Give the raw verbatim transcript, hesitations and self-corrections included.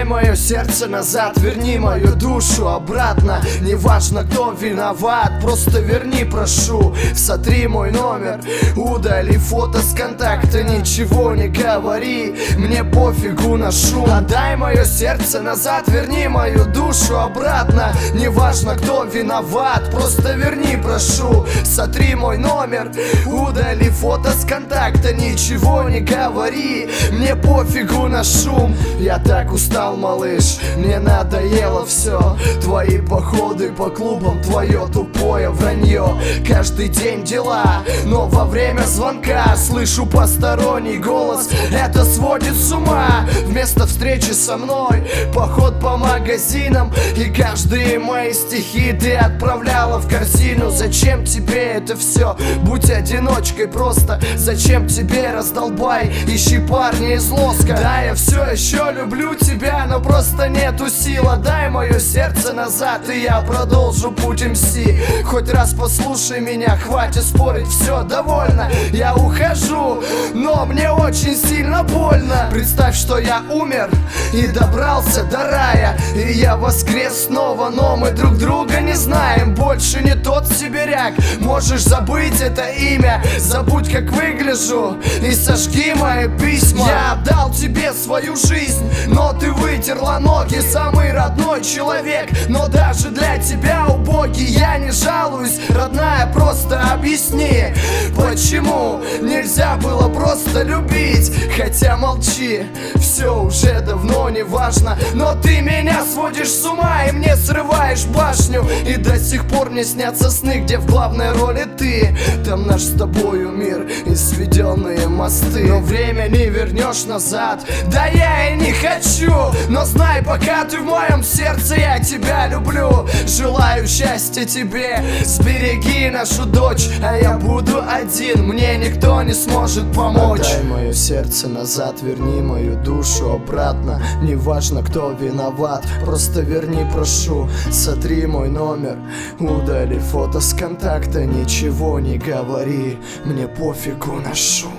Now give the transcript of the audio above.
мое сердце назад, верни мою душу обратно. Неважно, кто виноват, просто верни, прошу. Сотри мой номер, удали фото с контакта, ничего не говори, мне пофигу на шум. Отдай мое сердце назад, верни мою душу обратно. Неважно, кто виноват, просто верни, прошу. Сотри мой номер, удали фото с контакта, ничего не говори, мне пофигу на шум. Я так устал, малыш, мне надоело все. Твои походы по клубам, твое тупое вранье. Каждый день дела, но во время звонка слышу посторонний голос, это сводит с ума. Вместо встречи со мной поход по магазинам, и каждые мои стихи ты отправляла в корзину. Зачем тебе это все? Будь одиночкой просто. Зачем тебе, раздолбай, ищи парня из Лоска. Да, я все еще люблю тебя, но просто нету сил. Отдай мое сердце назад, и я продолжу путь эм си. Хоть раз послушай меня, хватит спорить, все, довольно. Я ухожу, но мне очень сильно больно. Представь, что я умер и добрался до рая, и я воскрес снова, но мы друг друга не знаем. Больше не тот сибиряк, можешь забыть это имя. Забудь, как выгляжу, и сожги мои письма. Я отдал тебе свою жизнь, но ты вытерла ноги. Самый родной человек, но даже для тебя убогий. Я не жалуюсь, родная, просто объясни, почему нельзя было просто любить. Хотя молчи, все уже давно не важно, но ты меня сводишь с ума и мне срываешь башню. И до сих пор мне снятся сны, где в главной роли ты. Там наш с тобою мир и сведенные мосты, но время не вернешь назад, да я и не хочу. Но знай, пока ты в моем сердце, я тебя люблю. Желаю счастья тебе, сбереги нашу дочь, а я буду один, мне никто не сможет помочь. Отдай мое сердце назад, верни мою душу обратно. Неважно, кто виноват, просто верни, прошу. Сотри мой номер, удали фото с контакта, ничего не говори, мне пофигу на шум.